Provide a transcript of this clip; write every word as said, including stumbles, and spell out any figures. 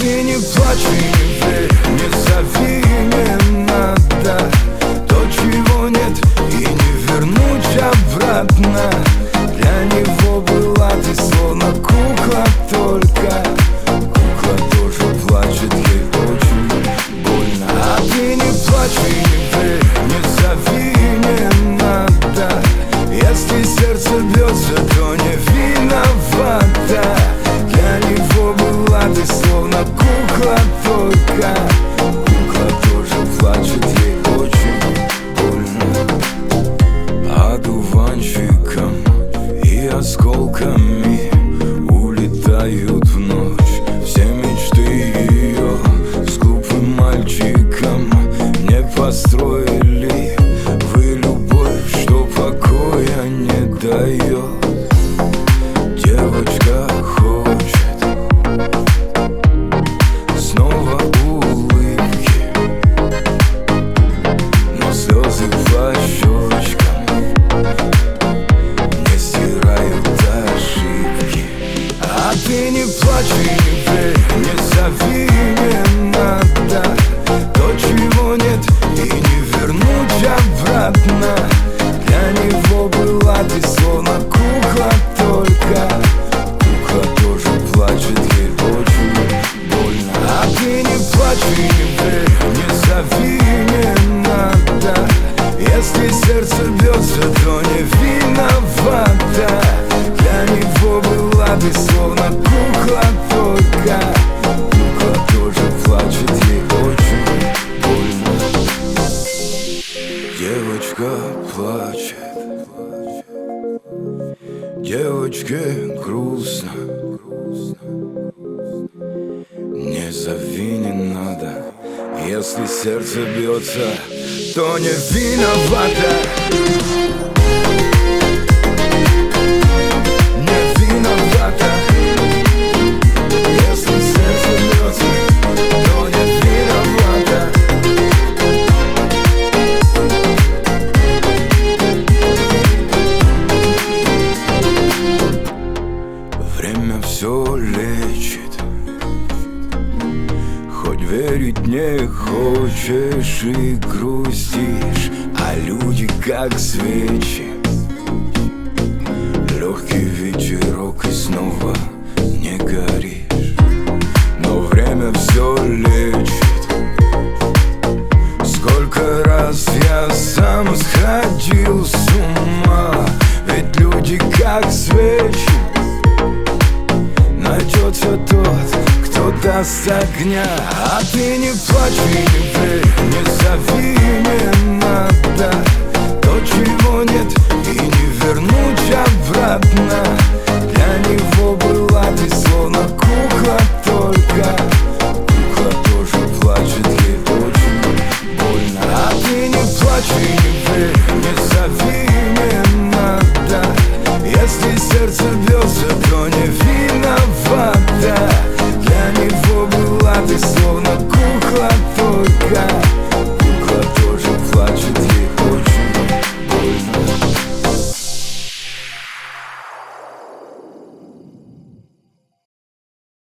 ты не плачь и не верь, не зови, не надо то, чего нет, и не вернуть обратно. Для него была ты словно кукла, только кукла тоже плачет, ей очень больно. А ты не плачь и не верь, не зови, не надо. Если сердце бьется, то не виновата. Для него была ты словно кукла, только кукла тоже плачет, ей очень больно. Одуванчиком и осколками улетают в ночь все мечты ее. С глупым мальчиком не построили вы любовь, что покоя не дает. Девочка хочет снова улыбки, но слезы по щечкам не стирают ошибки. А ты не плачь и не верь, не зови, не надо то, чего нет, и не вернуть обратно. Для него была ты словно кукла, только кукла тоже плачет, ей очень больно. А ты не плачь и не верь, не зови, не надо. Если сердце бьется, то не виновата. Для него была ты словно кукла, только кукла тоже плачет, ей очень больно. Девочка плачет, девочке грустно. Не зови, не надо. Если сердце бьется, то не виновата. Не виновата. Если сердце бьется, то не виновата. Время все лечит, хоть верить не хочешь и грустишь. А люди как свечи, легкий ветерок и снова не горишь. Но время все лечит. Сколько раз я сам сходил с ума, ведь люди как свечи. Найдется тот, кто даст огня. А ты не плачь и не верь, не зови, не надо то, чего нет, и не вернуть обратно. Для него была ты словно кукла, только кукла тоже плачет, ей очень больно. А ты не плачь и не верь,